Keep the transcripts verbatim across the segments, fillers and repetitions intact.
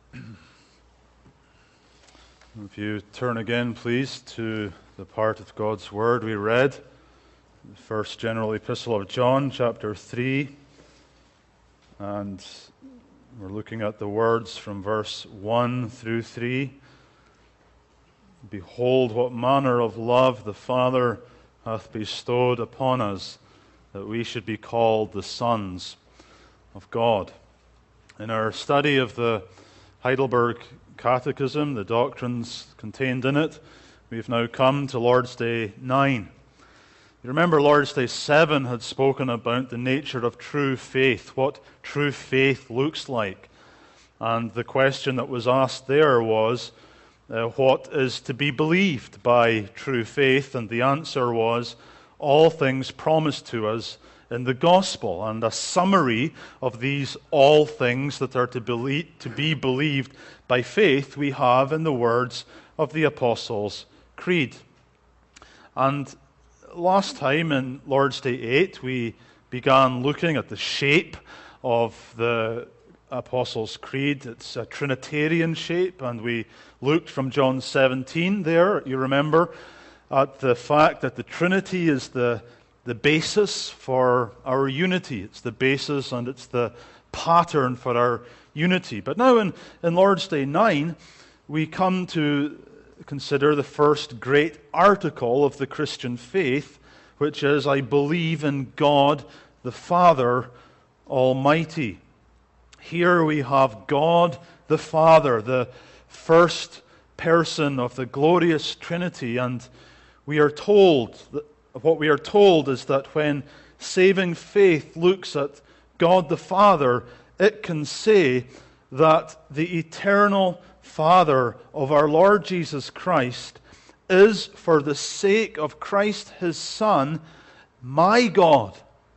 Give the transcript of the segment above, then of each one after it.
If you turn again, please, to the part of God's Word we read, the first general epistle of John, chapter three, and we're looking at the words from verse one through three. Behold, what manner of love the Father hath bestowed upon us, that we should be called the sons of God. In our study of the Heidelberg Catechism, the doctrines contained in it, we've now come to Lord's Day nine. You remember Lord's Day seven had spoken about the nature of true faith, what true faith looks like. And the question that was asked there was, uh, what is to be believed by true faith? And the answer was, all things promised to us in the gospel. And a summary of these all things that are to, believe, to be believed by faith we have in the words of the Apostles' Creed. And last time in Lord's Day eight we began looking at the shape of the Apostles' Creed. It's a Trinitarian shape, and we looked from John seventeen there, you remember, at the fact that the Trinity is the the basis for our unity. It's the basis and it's the pattern for our unity. But now in, in Lord's Day nine, we come to consider the first great article of the Christian faith, which is, I believe in God the Father Almighty. Here we have God the Father, the first person of the glorious Trinity, and we are told that What we are told is that when saving faith looks at God the Father, it can say that the eternal Father of our Lord Jesus Christ is, for the sake of Christ his Son, my God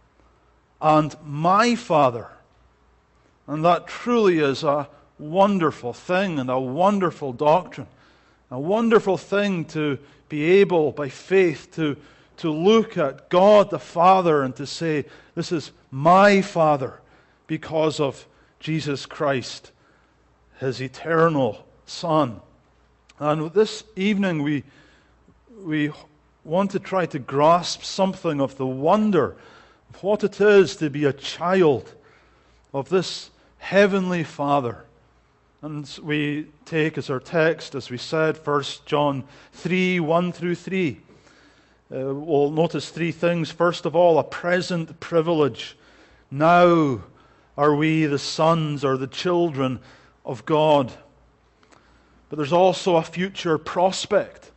and my Father. And that truly is a wonderful thing and a wonderful doctrine. A wonderful thing to be able, by faith, to to look at God the Father and to say, this is my Father because of Jesus Christ, his eternal Son. And this evening we, we want to try to grasp something of the wonder of what it is to be a child of this heavenly Father. And we take as our text, as we said, First John three, one through three. Uh, we'll notice three things. First of all, a present privilege. Now are we the sons or the children of God. But there's also a future prospect.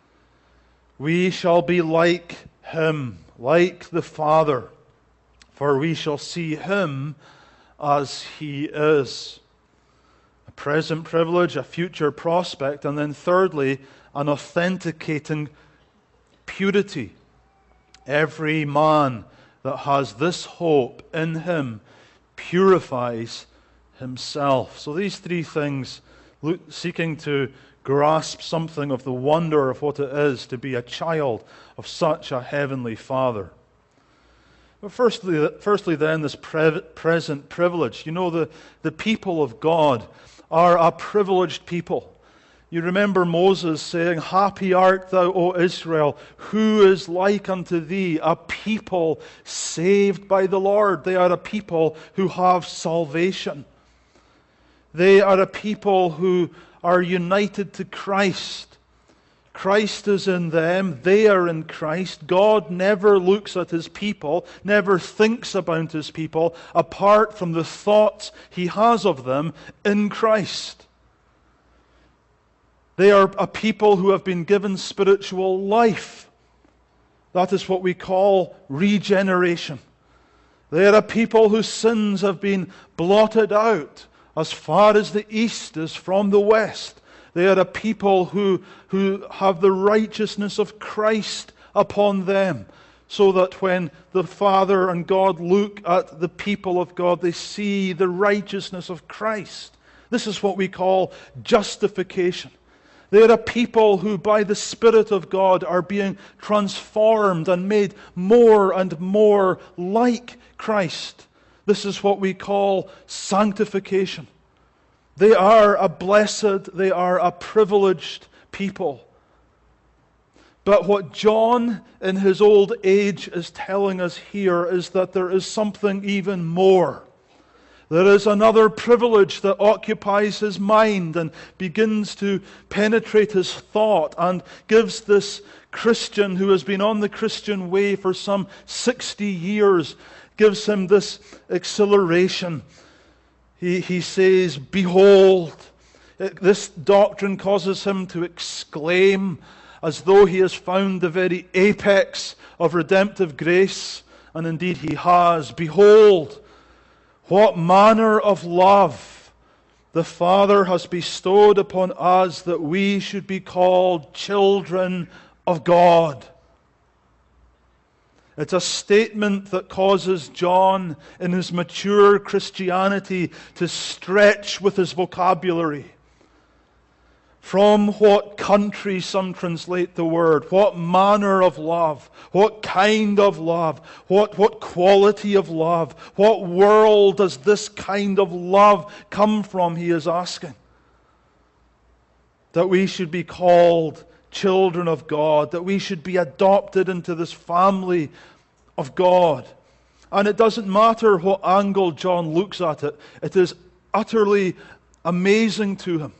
We shall be like Him, like the Father, for we shall see Him as He is. A present privilege, a future prospect, and then thirdly, an authenticating purity. Every man that has this hope in him purifies himself. So these three things, seeking to grasp something of the wonder of what it is to be a child of such a heavenly Father. But firstly, firstly then, this pre- present privilege. You know, the, the people of God are a privileged people. You remember Moses saying, happy art thou, O Israel, who is like unto thee, a people saved by the Lord. They are a people who have salvation. They are a people who are united to Christ. Christ is in them, they are in Christ. God never looks at His people, never thinks about His people, apart from the thoughts He has of them in Christ. They are a people who have been given spiritual life. That is what we call regeneration. They are a people whose sins have been blotted out as far as the east is from the west. They are a people who, who have the righteousness of Christ upon them, so that when the Father and God look at the people of God, they see the righteousness of Christ. This is what we call justification. They are a people who by the Spirit of God are being transformed and made more and more like Christ. This is what we call sanctification. They are a blessed, they are a privileged people. But what John in his old age is telling us here is that there is something even more. There is another privilege that occupies his mind and begins to penetrate his thought and gives this Christian who has been on the Christian way for some sixty years, gives him this exhilaration. He, he says, "Behold." This doctrine causes him to exclaim as though he has found the very apex of redemptive grace, and indeed he has. "Behold, what manner of love the Father has bestowed upon us, that we should be called children of God." It's a statement that causes John, in his mature Christianity, to stretch with his vocabulary. From what country, some translate the word, what manner of love, what kind of love, what, what quality of love, what world does this kind of love come from, he is asking. That we should be called children of God, that we should be adopted into this family of God. And it doesn't matter what angle John looks at it, it is utterly amazing to him.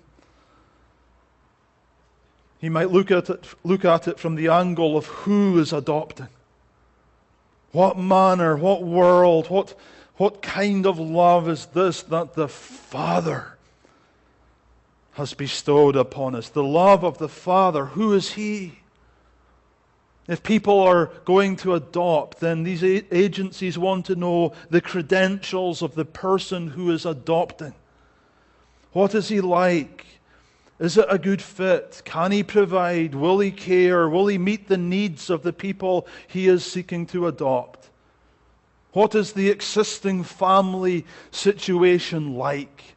He might look at it, look at it from the angle of who is adopting. What manner, what world, what, what kind of love is this that the Father has bestowed upon us? The love of the Father. Who is He? If people are going to adopt, then these agencies want to know the credentials of the person who is adopting. What is he like? Is it a good fit? Can he provide? Will he care? Will he meet the needs of the people he is seeking to adopt? What is the existing family situation like?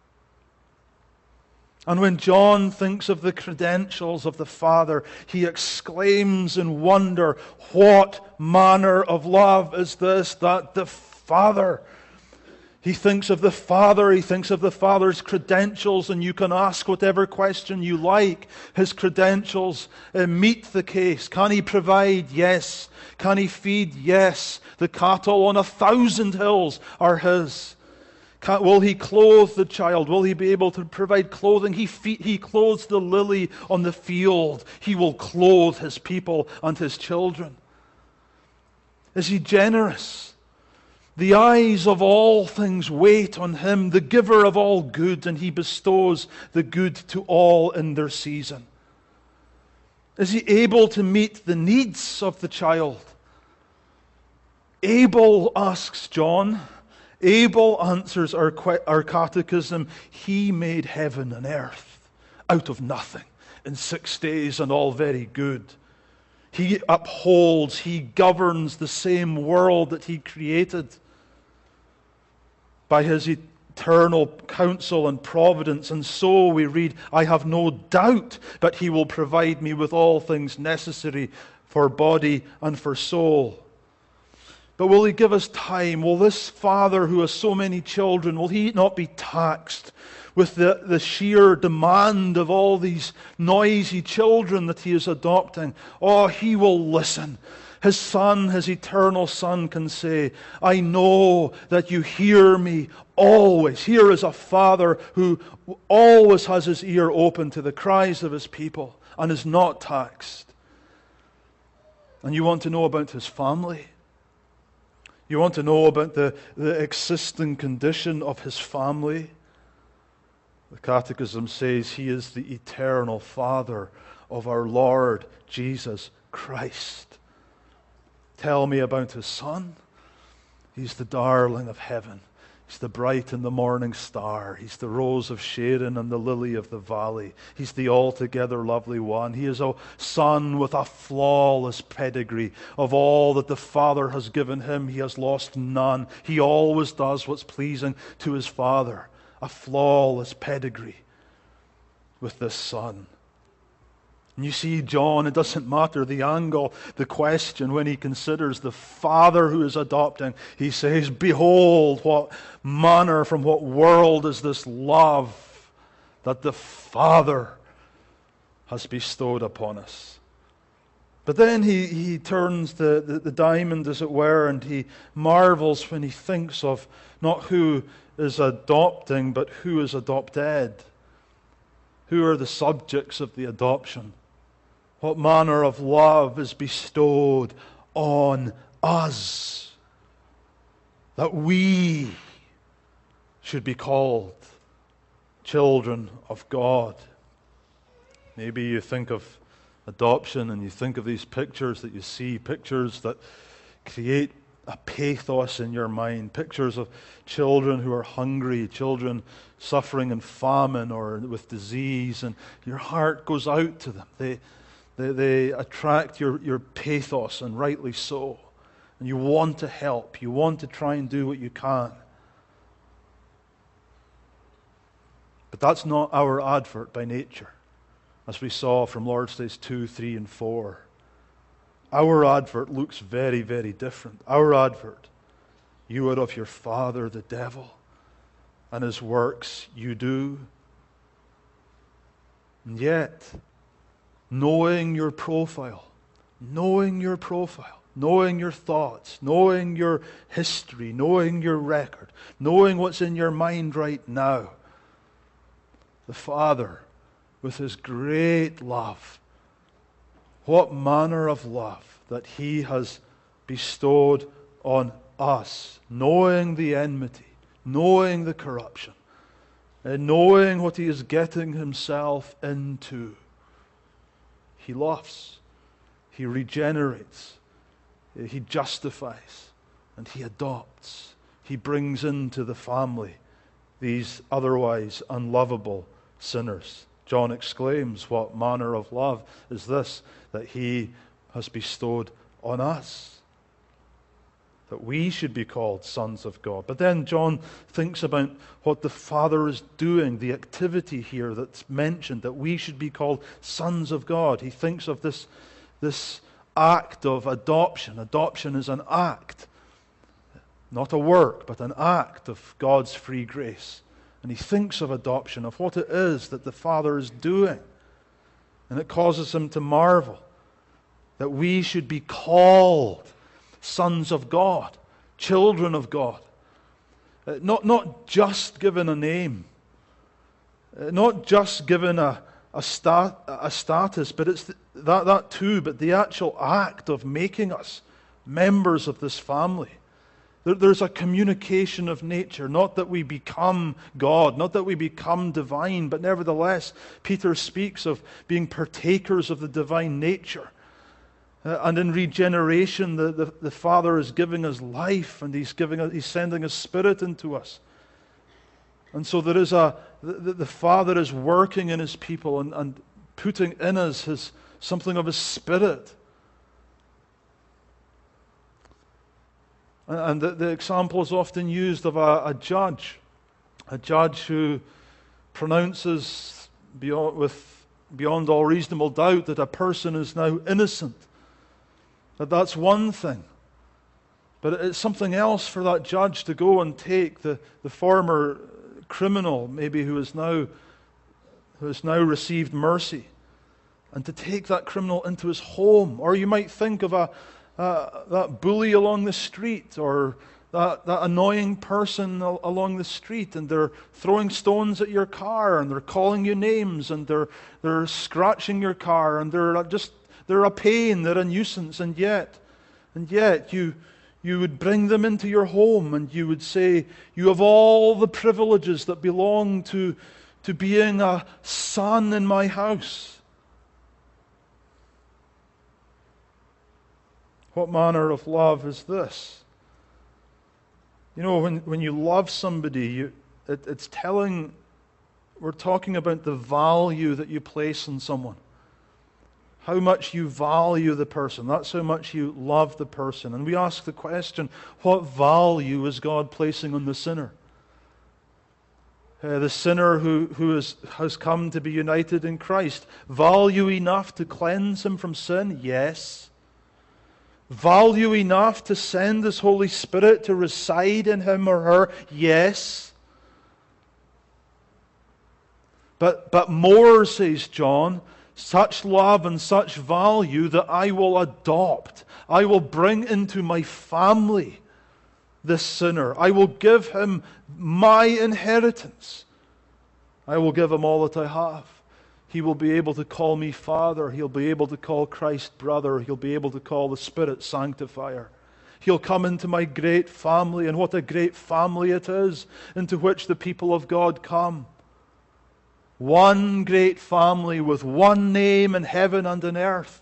And when John thinks of the credentials of the Father, he exclaims in wonder, "What manner of love is this that the Father..." He thinks of the Father, he thinks of the Father's credentials, and you can ask whatever question you like. His credentials uh, meet the case. Can he provide? Yes. Can he feed? Yes. The cattle on a thousand hills are his. Can, will he clothe the child? Will he be able to provide clothing? He, feed, he clothes the lily on the field. He will clothe his people and his children. Is he generous? The eyes of all things wait on him, the giver of all good, and he bestows the good to all in their season. Is he able to meet the needs of the child? Able, asks John. Able, answers our, our catechism. He made heaven and earth out of nothing in six days, and all very good. He upholds, he governs the same world that he created by his eternal counsel and providence. And so we read, "I have no doubt that he will provide me with all things necessary for body and for soul." But will he give us time? Will this Father who has so many children, will he not be taxed with the, the sheer demand of all these noisy children that he is adopting? Oh, he will listen. His Son, his eternal Son, can say, "I know that you hear me always." Here is a Father who always has his ear open to the cries of his people and is not taxed. And you want to know about his family? You want to know about the, the existing condition of his family? The Catechism says he is the eternal Father of our Lord Jesus Christ. Tell me about his Son. He's the darling of heaven. He's the bright and the morning star. He's the rose of Sharon and the lily of the valley. He's the altogether lovely one. He is a Son with a flawless pedigree. Of all that the Father has given him, he has lost none. He always does what's pleasing to his Father. A flawless pedigree with this Son. And you see, John, it doesn't matter the angle, the question, when he considers the Father who is adopting, he says, "Behold, what manner, from what world is this love that the Father has bestowed upon us. But then he, he turns the, the, the diamond, as it were, and he marvels when he thinks of not who is adopting, but who is adopted. Who are the subjects of the adoption? What manner of love is bestowed on us, that we should be called children of God. Maybe you think of adoption and you think of these pictures that you see, pictures that create a pathos in your mind, pictures of children who are hungry, children suffering in famine or with disease, and your heart goes out to them. They, they, they attract your, your pathos, and rightly so. And you want to help. You want to try and do what you can. But that's not our advert by nature, as we saw from Lord's Days two, three, and four. Our advert looks very, very different. Our advert, you are of your father the devil, and his works you do. And yet, knowing your profile, knowing your profile, knowing your thoughts, knowing your history, knowing your record, knowing what's in your mind right now, the Father, with his great love, what manner of love that he has bestowed on us, knowing the enmity, knowing the corruption, and knowing what he is getting himself into. He loves, he regenerates, he justifies, and he adopts. He brings into the family these otherwise unlovable sinners. John exclaims, what manner of love is this that he has bestowed on us, that we should be called sons of God. But then John thinks about what the Father is doing, the activity here that's mentioned, that we should be called sons of God. He thinks of this, this act of adoption. Adoption is an act, not a work, but an act of God's free grace. And he thinks of adoption, of what it is that the Father is doing. And it causes him to marvel that we should be called sons of God, children of God. Uh, not, not just given a name, uh, not just given a, a, stat, a status, but it's the, that, that too, but the actual act of making us members of this family. There's a communication of nature, not that we become God, not that we become divine, but nevertheless, Peter speaks of being partakers of the divine nature. Uh, and in regeneration, the, the, the Father is giving us life, and He's giving us, He's sending His Spirit into us. And so there is a the, the Father is working in His people and, and putting in us His something of His Spirit. And the, the example is often used of a, a judge, a judge who pronounces beyond, with beyond all reasonable doubt that a person is now innocent. That that's one thing. But it's something else for that judge to go and take the, the former criminal, maybe who is now who has now received mercy, and to take that criminal into his home. Or you might think of a Uh, that bully along the street, or that, that annoying person al- along the street, and they're throwing stones at your car, and they're calling you names, and they're they're scratching your car, and they're just they're a pain, they're a nuisance, and yet, and yet you you would bring them into your home, and you would say, you have all the privileges that belong to to being a son in my house. What manner of love is this? You know, when, when you love somebody, you, it, it's telling, we're talking about the value that you place on someone. How much you value the person. That's how much you love the person. And we ask the question, what value is God placing on the sinner? Uh, the sinner who, who is, has come to be united in Christ. Value enough to cleanse him from sin? Yes. Value enough to send His Holy Spirit to reside in him or her? Yes. But, but more, says John, such love and such value that I will adopt. I will bring into my family this sinner. I will give him my inheritance. I will give him all that I have. He will be able to call me Father. He'll be able to call Christ brother. He'll be able to call the Spirit sanctifier. He'll come into my great family, and what a great family it is into which the people of God come. One great family with one name in heaven and in earth.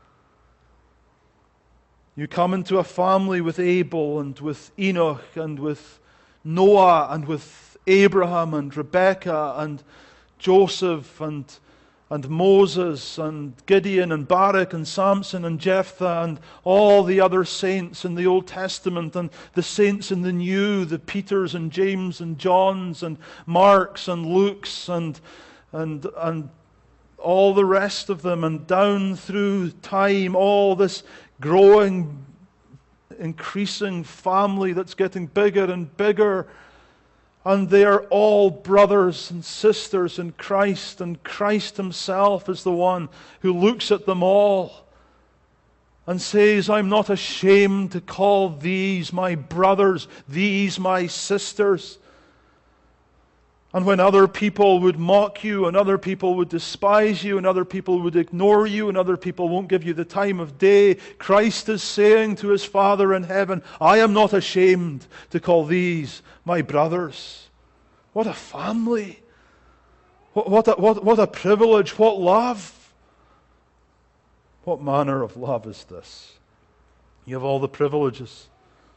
You come into a family with Abel and with Enoch and with Noah and with Abraham and Rebekah and Joseph and, and Moses and Gideon and Barak and Samson and Jephthah and all the other saints in the Old Testament and the saints in the New, the Peters and James and Johns and Marks and Lukes and, and, and all the rest of them, and down through time, all this growing, increasing family that's getting bigger and bigger. And they are all brothers and sisters in Christ, and Christ himself is the one who looks at them all and says, I'm not ashamed to call these my brothers, these my sisters. And when other people would mock you, and other people would despise you, and other people would ignore you, and other people won't give you the time of day, Christ is saying to his Father in heaven, I am not ashamed to call these my brothers. What a family. What, what, a, what, what a privilege. What love. What manner of love is this? You have all the privileges.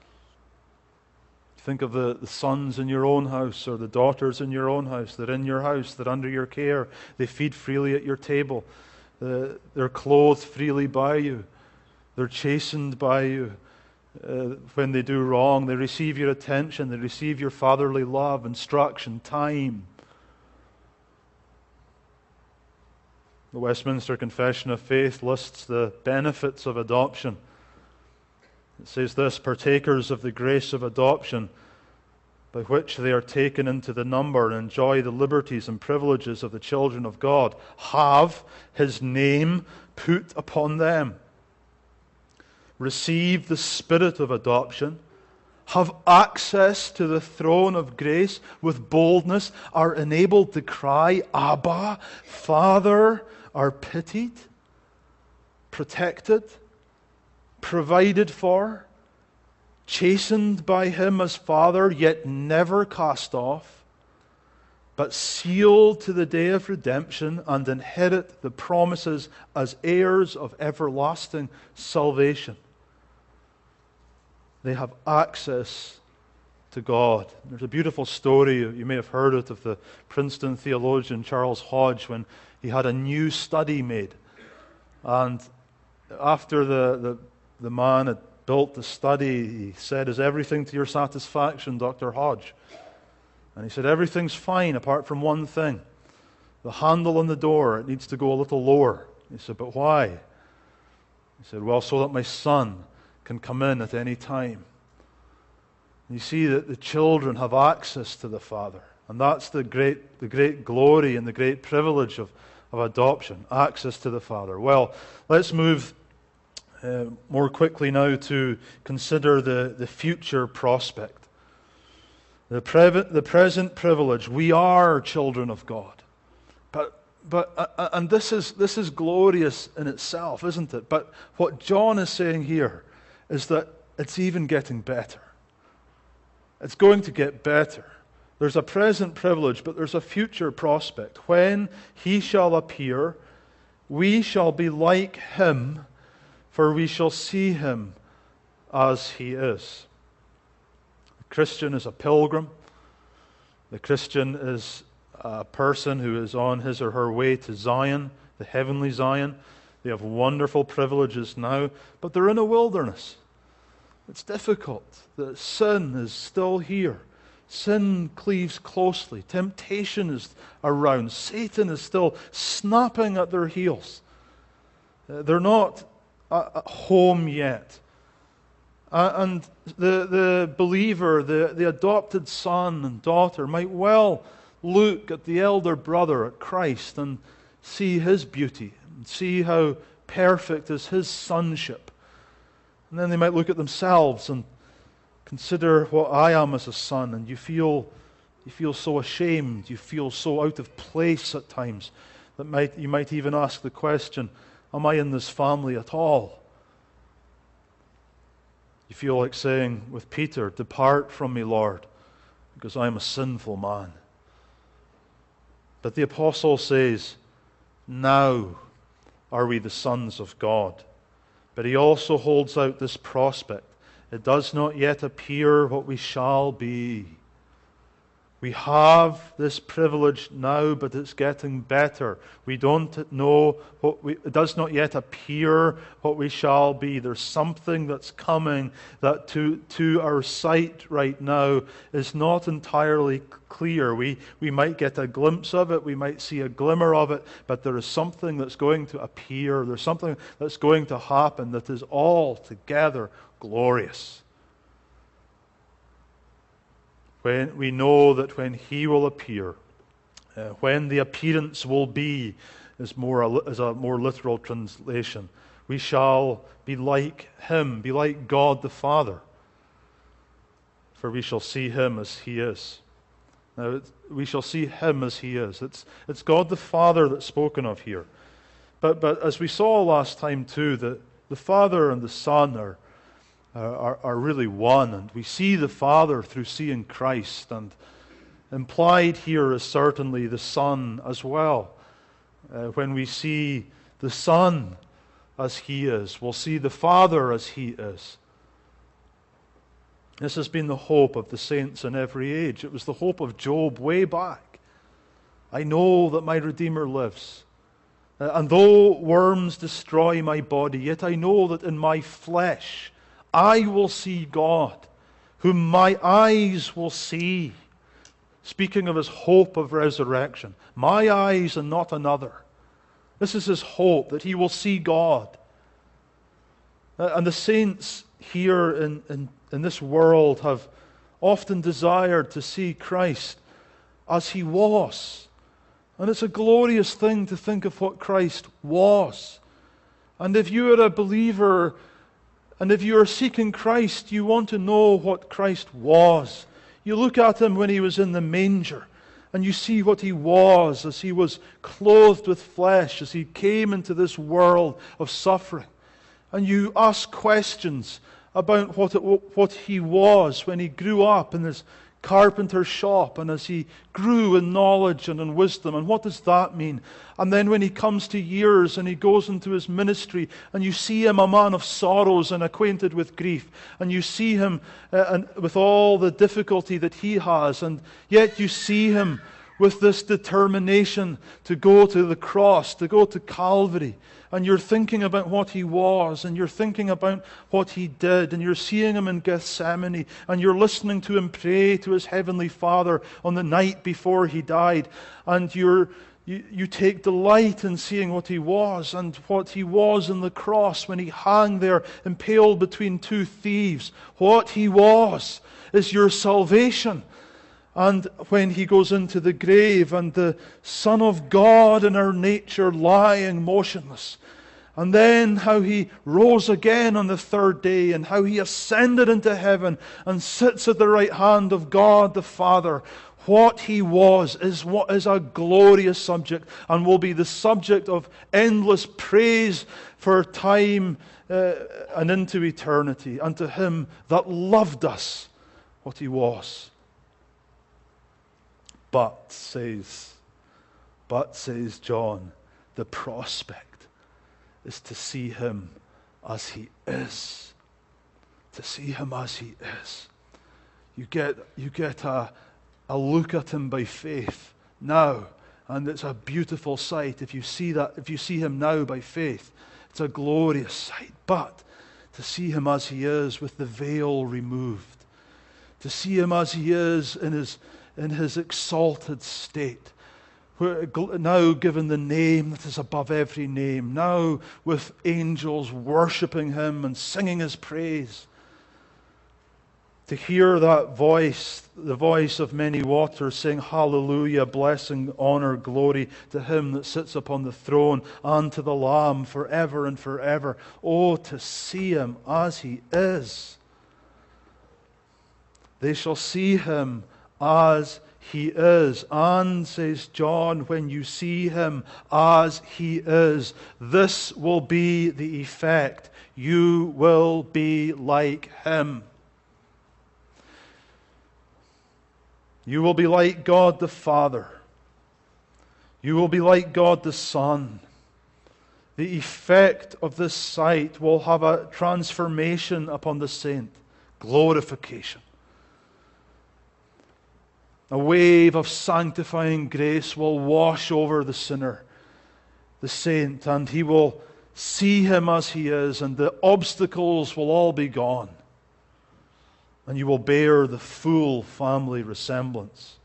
Think of the, the sons in your own house or the daughters in your own house. They're in your house. They're under your care. They feed freely at your table. Uh, they're clothed freely by you. They're chastened by you. Uh, when they do wrong, they receive your attention. They receive your fatherly love, instruction, time. The Westminster Confession of Faith lists the benefits of adoption. It says this, partakers of the grace of adoption, by which they are taken into the number and enjoy the liberties and privileges of the children of God, have his name put upon them, receive the spirit of adoption, have access to the throne of grace with boldness, are enabled to cry, Abba, Father, are pitied, protected, provided for, chastened by him as Father, yet never cast off, but sealed to the day of redemption and inherit the promises as heirs of everlasting salvation. They have access to God. There's a beautiful story, you may have heard it, of the Princeton theologian Charles Hodge when he had a new study made. And after the, the, the man had built the study, he said, is everything to your satisfaction, Doctor Hodge? And he said, everything's fine apart from one thing. The handle on the door, it needs to go a little lower. He said, but why? He said, well, so that my son can come in at any time. You see that the children have access to the Father. And that's the great, the great glory and the great privilege of, of adoption, access to the Father. Well, let's move uh, more quickly now to consider the, the future prospect. The, pre- the present privilege. We are children of God. But But uh, and this is this is glorious in itself, isn't it? But what John is saying here is that it's even getting better. It's going to get better. There's a present privilege, but there's a future prospect. When he shall appear, we shall be like him, for we shall see him as he is. The Christian is a pilgrim. The Christian is a person who is on his or her way to Zion, the heavenly Zion. They have wonderful privileges now, but they're in a wilderness. It's difficult. The sin is still here. Sin cleaves closely. Temptation is around. Satan is still snapping at their heels. Uh, they're not at home yet. Uh, and the, the believer, the, the adopted son and daughter might well look at the elder brother, at Christ, and see his beauty, and see how perfect is his sonship. And then they might look at themselves and consider what I am as a son, and you feel you feel so ashamed, you feel so out of place at times that might you might even ask the question, am I in this family at all? You feel like saying with Peter, depart from me, Lord, because I am a sinful man. But the apostle says, now are we the sons of God. But he also holds out this prospect. It does not yet appear what we shall be. We have this privilege now, but it's getting better. We don't know what we, it does not yet appear what we shall be. There's something that's coming that to, to our sight right now is not entirely clear. We, we might get a glimpse of it, we might see a glimmer of it, but there is something that's going to appear. There's something that's going to happen that is altogether glorious. When we know that when He will appear, uh, when the appearance will be, is more a, is a more literal translation, we shall be like Him, be like God the Father, for we shall see Him as He is. Now, it's, we shall see Him as He is. It's it's God the Father that's spoken of here. But but as we saw last time too, the, the Father and the Son are Are, are really one, and we see the Father through seeing Christ, and implied here is certainly the Son as well. Uh, when we see the Son as He is, we'll see the Father as He is. This has been the hope of the saints in every age. It was the hope of Job way back. I know that my Redeemer lives. Uh, and though worms destroy my body, yet I know that in my flesh I will see God, whom my eyes will see. Speaking of His hope of resurrection. My eyes and not another. This is His hope, that He will see God. Uh, and the saints here in, in, in this world have often desired to see Christ as He was. And it's a glorious thing to think of what Christ was. And if you are a believer, and if you are seeking Christ, you want to know what Christ was. You look at Him when He was in the manger, and you see what He was as He was clothed with flesh, as He came into this world of suffering. And you ask questions about what, it, what He was when He grew up in His carpenter's shop, and as He grew in knowledge and in wisdom, and what does that mean? And then when He comes to years and He goes into His ministry, and you see Him a man of sorrows and acquainted with grief, and you see Him uh, and with all the difficulty that He has, and yet you see Him with this determination to go to the cross, to go to Calvary. And you're thinking about what He was, and you're thinking about what He did, and you're seeing Him in Gethsemane, and you're listening to Him pray to His Heavenly Father on the night before He died, and you're You, you take delight in seeing what He was, and what He was in the cross when He hung there impaled between two thieves. What He was is your salvation. And when He goes into the grave, and the Son of God in our nature lying motionless, and then how He rose again on the third day, and how He ascended into heaven and sits at the right hand of God the Father. What He was is what is a glorious subject, and will be the subject of endless praise for time uh, and into eternity. Unto Him that loved us, what He was. But, says, but, says John, the prospect is to see Him as He is. To see Him as He is. You get, you get a, a look at Him by faith now, and it's a beautiful sight. If you see that, if you see Him now by faith, it's a glorious sight. But to see Him as He is, with the veil removed, to see Him as He is in His in His exalted state, now given the name that is above every name, now with angels worshipping Him and singing His praise. To hear that voice, the voice of many waters, saying, Hallelujah, blessing, honor, glory to Him that sits upon the throne and to the Lamb forever and forever. Oh, to see Him as He is. They shall see Him as He is. And, says John, when you see Him as He is, this will be the effect. You will be like Him. You will be like God the Father. You will be like God the Son. The effect of this sight will have a transformation upon the saint. Glorification. A wave of sanctifying grace will wash over the sinner, the saint, and he will see him as he is, and the obstacles will all be gone. And you will bear the full family resemblance.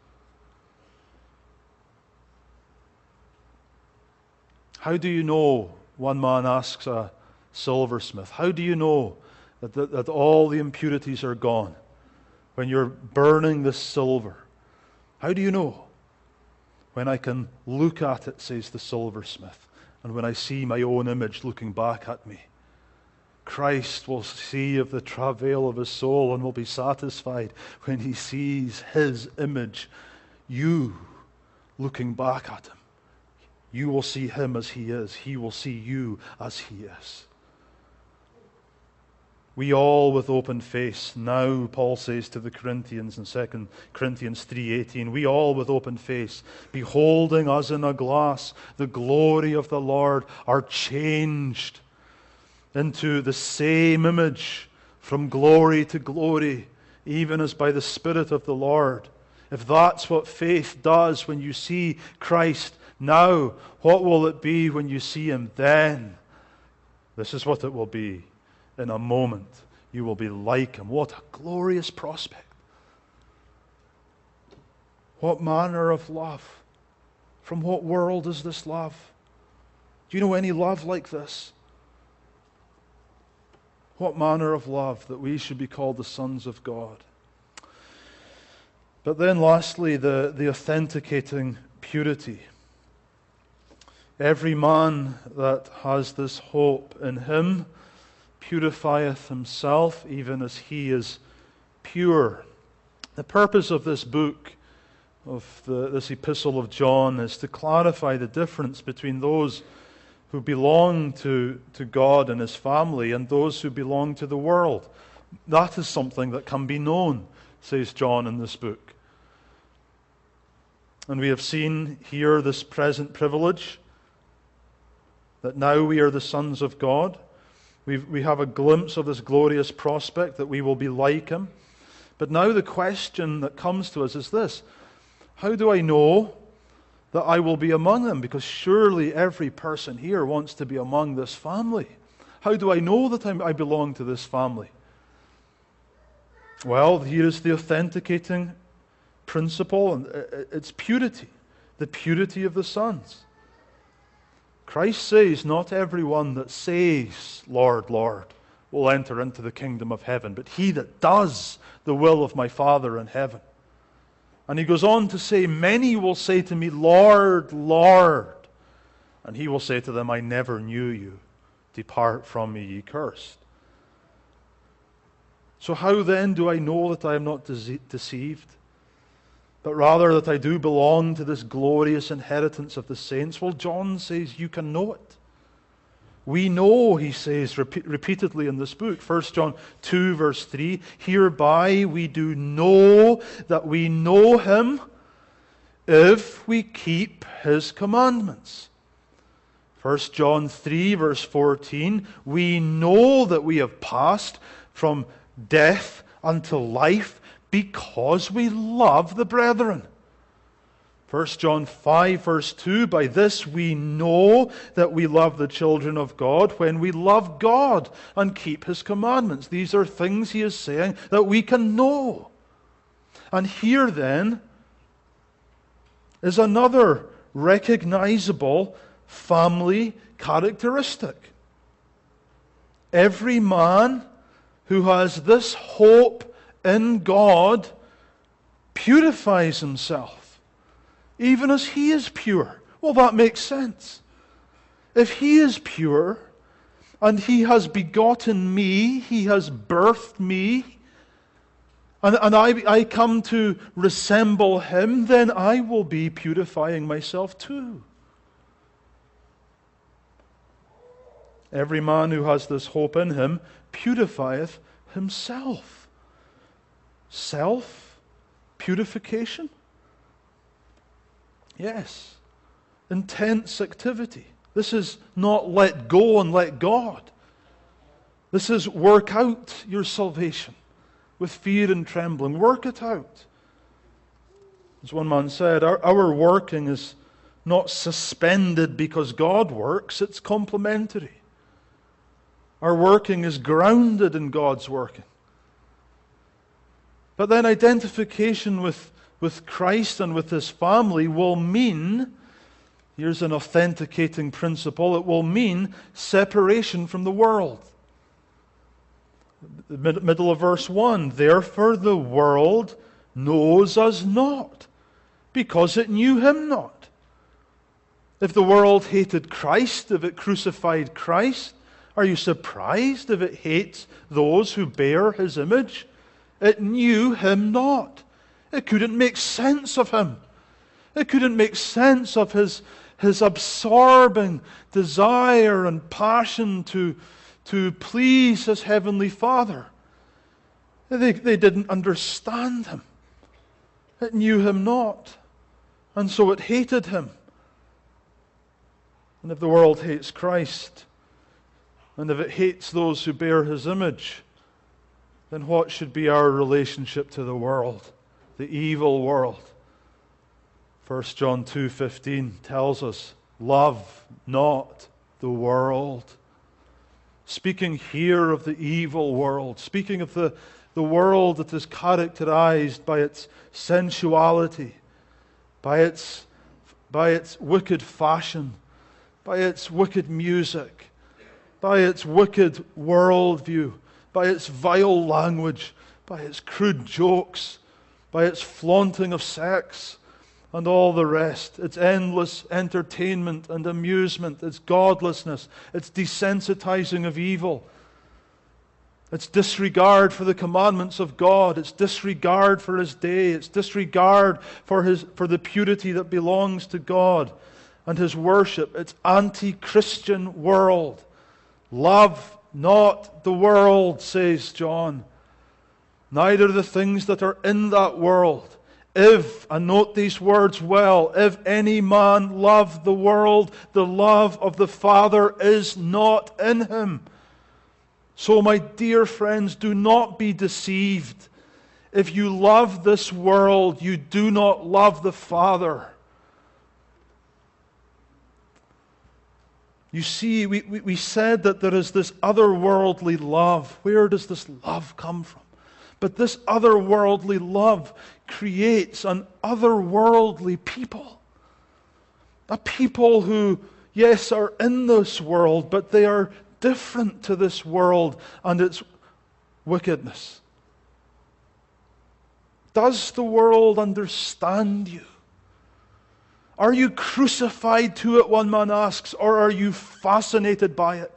How do you know, one man asks a silversmith, how do you know that, that, that all the impurities are gone when you're burning the silver? How do you know? When I can look at it, says the silversmith, and when I see my own image looking back at me. Christ will see of the travail of His soul and will be satisfied when He sees His image, you looking back at Him. You will see Him as He is. He will see you as He is. We all with open face, now, Paul says to the Corinthians in Second Corinthians three eighteen, we all with open face, beholding as in a glass the glory of the Lord, are changed into the same image from glory to glory, even as by the Spirit of the Lord. If that's what faith does when you see Christ now, what will it be when you see Him then? This is what it will be. In a moment, you will be like Him. What a glorious prospect. What manner of love? From what world is this love? Do you know any love like this? What manner of love that we should be called the sons of God. But then lastly, the, the authenticating purity. Every man that has this hope in Him purifieth himself, even as He is pure. The purpose of this book, of the, this epistle of John, is to clarify the difference between those who belong to, to God and His family and those who belong to the world. That is something that can be known, says John in this book. And we have seen here this present privilege, that now we are the sons of God. We've, we have a glimpse of this glorious prospect that we will be like Him. But now the question that comes to us is this: how do I know that I will be among them? Because surely every person here wants to be among this family. How do I know that I'm, I belong to this family? Well, here is the authenticating principle, and it's purity, the purity of the sons. Christ says, not everyone that says, Lord, Lord, will enter into the kingdom of heaven, but he that does the will of my Father in heaven. And He goes on to say, many will say to me, Lord, Lord. And He will say to them, I never knew you. Depart from me, ye cursed. So how then do I know that I am not dece- deceived? But rather that I do belong to this glorious inheritance of the saints? Well, John says you can know it. We know, he says repeat, repeatedly in this book, First John two verse three, hereby we do know that we know Him if we keep His commandments. First John three verse fourteen, we know that we have passed from death unto life because we love the brethren. First John five verse two, by this we know that we love the children of God when we love God and keep His commandments. These are things he is saying that we can know. And here then is another recognizable family characteristic. Every man who has this hope in God purifies himself, even as he is pure. Well, that makes sense. If he is pure, and he has begotten me, he has birthed me, and, and I, I come to resemble him, then I will be purifying myself too. Every man who has this hope in him purifieth himself. Self-purification? Yes. Intense activity. This is not let go and let God. This is work out your salvation with fear and trembling. Work it out. As one man said, our, our working is not suspended because God works, it's complementary. Our working is grounded in God's working. But then identification with, with Christ and with His family will mean, here's an authenticating principle, it will mean separation from the world. The mid- middle of verse one, therefore the world knows us not, because it knew Him not. If the world hated Christ, if it crucified Christ, are you surprised if it hates those who bear His image? It knew Him not. It couldn't make sense of Him. It couldn't make sense of His, his absorbing desire and passion to, to please His Heavenly Father. They, they didn't understand Him. It knew Him not. And so it hated Him. And if the world hates Christ, and if it hates those who bear His image, then what should be our relationship to the world, the evil world? First John two fifteen tells us, love not the world. Speaking here of the evil world, speaking of the, the world that is characterized by its sensuality, by its, by its wicked fashion, by its wicked music, by its wicked worldview, by its vile language, by its crude jokes, by its flaunting of sex, and all the rest, its endless entertainment and amusement, its godlessness, its desensitizing of evil, its disregard for the commandments of God, its disregard for His day, its disregard for His for the purity that belongs to God and His worship, its anti-Christian world. Love not the world, says John, neither the things that are in that world. If, and note these words well, if any man love the world, the love of the Father is not in him. So, my dear friends, do not be deceived. If you love this world, you do not love the Father. You see, we, we, we said that there is this otherworldly love. Where does this love come from? But this otherworldly love creates an otherworldly people. A people who, yes, are in this world, but they are different to this world and its wickedness. Does the world understand you? Are you crucified to it, one man asks, or are you fascinated by it?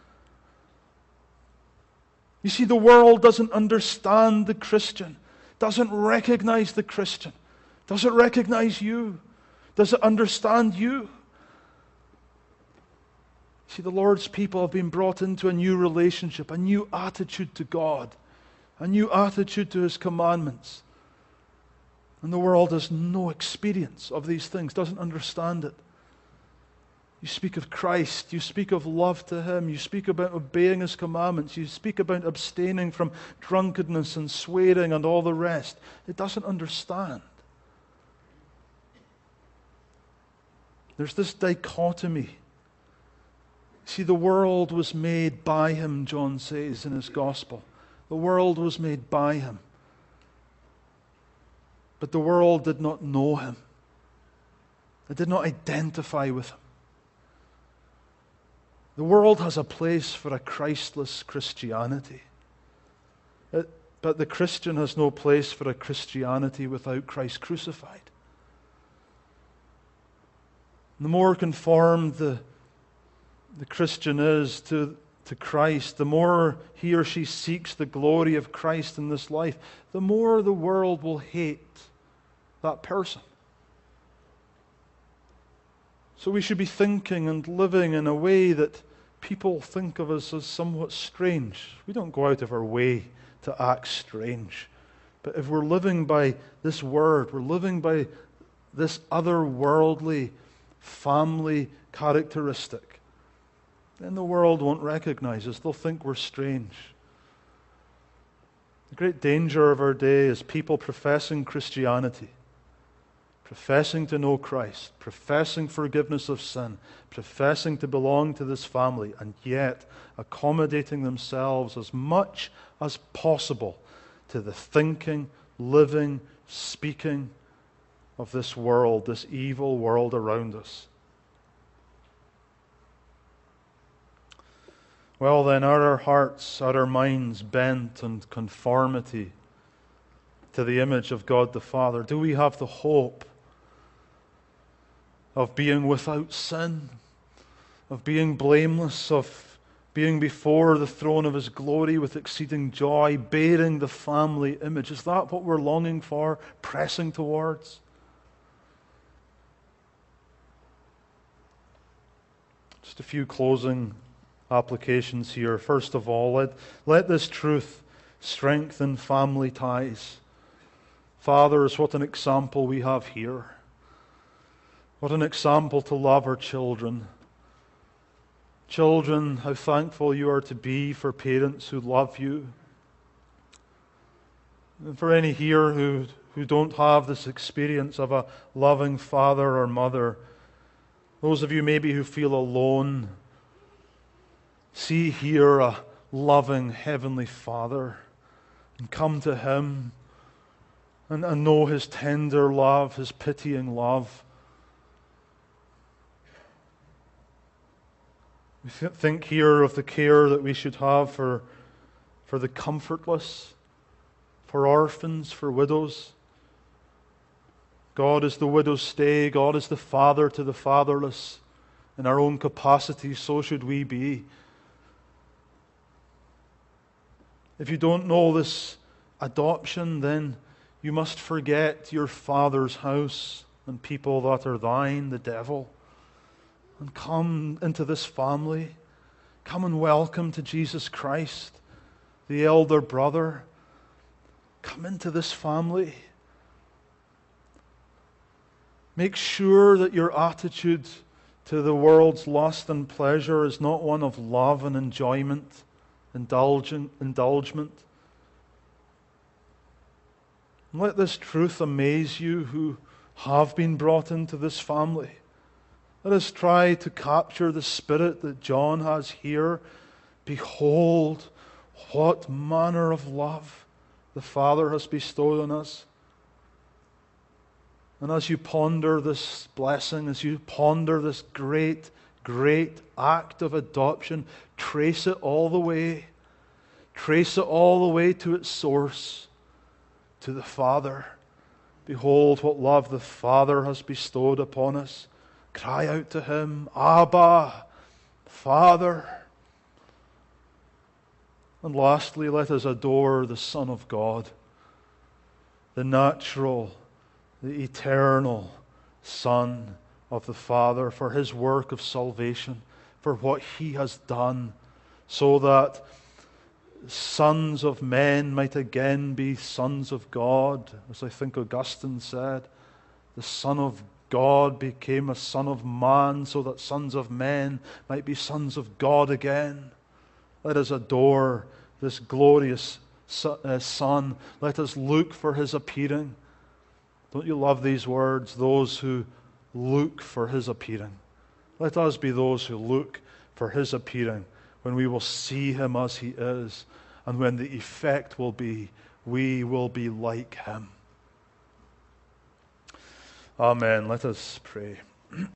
You see, the world doesn't understand the Christian, doesn't recognize the Christian, doesn't recognize you, doesn't understand you. See, the Lord's people have been brought into a new relationship, a new attitude to God, a new attitude to His commandments. And the world has no experience of these things, doesn't understand it. You speak of Christ, you speak of love to Him, you speak about obeying His commandments, you speak about abstaining from drunkenness and swearing and all the rest. It doesn't understand. There's this dichotomy. See, the world was made by Him, John says in his gospel. The world was made by Him. But the world did not know Him. It did not identify with Him. The world has a place for a Christless Christianity. It, But the Christian has no place for a Christianity without Christ crucified. The more conformed the, the Christian is to, to Christ, the more he or she seeks the glory of Christ in this life, the more the world will hate that person. So we should be thinking and living in a way that people think of us as somewhat strange. We don't go out of our way to act strange. But if we're living by this word, we're living by this otherworldly family characteristic, then the world won't recognize us. They'll think we're strange. The great danger of our day is people professing Christianity, professing to know Christ, professing forgiveness of sin, professing to belong to this family, and yet accommodating themselves as much as possible to the thinking, living, speaking of this world, this evil world around us. Well then, are our hearts, are our minds bent on conformity to the image of God the Father? Do we have the hope of being without sin, of being blameless, of being before the throne of His glory with exceeding joy, bearing the family image? Is that what we're longing for, pressing towards? Just a few closing applications here. First of all, let, let this truth strengthen family ties. Fathers, what an example we have here. What an example to love our children. Children, how thankful you are to be for parents who love you. And for any here who, who don't have this experience of a loving father or mother, those of you maybe who feel alone, see here a loving Heavenly Father and come to Him and, and know His tender love, His pitying love. We th- think here of the care that we should have for, for the comfortless, for orphans, for widows. God is the widow's stay. God is the father to the fatherless. In our own capacity, so should we be. If you don't know this adoption, then you must forget your father's house and people that are thine, the devil, and come into this family. Come and welcome to Jesus Christ, the elder brother. Come into this family. Make sure that your attitude to the world's lust and pleasure is not one of love and enjoyment, indulgent, indulgement. And let this truth amaze you who have been brought into this family. Let us try to capture the spirit that John has here. Behold, what manner of love the Father has bestowed on us. And as you ponder this blessing, as you ponder this great, great act of adoption, trace it all the way. Trace it all the way to its source, to the Father. Behold what love the Father has bestowed upon us. Cry out to Him, Abba, Father. And lastly, let us adore the Son of God, the natural, the eternal Son of the Father, for His work of salvation, for what He has done, so that sons of men might again be sons of God. As I think Augustine said, the Son of God became a son of man so that sons of men might be sons of God again. Let us adore this glorious Son. Let us look for His appearing. Don't you love these words? Those who look for His appearing. Let us be those who look for His appearing, when we will see Him as He is, and when the effect will be, we will be like Him. Amen. Let us pray.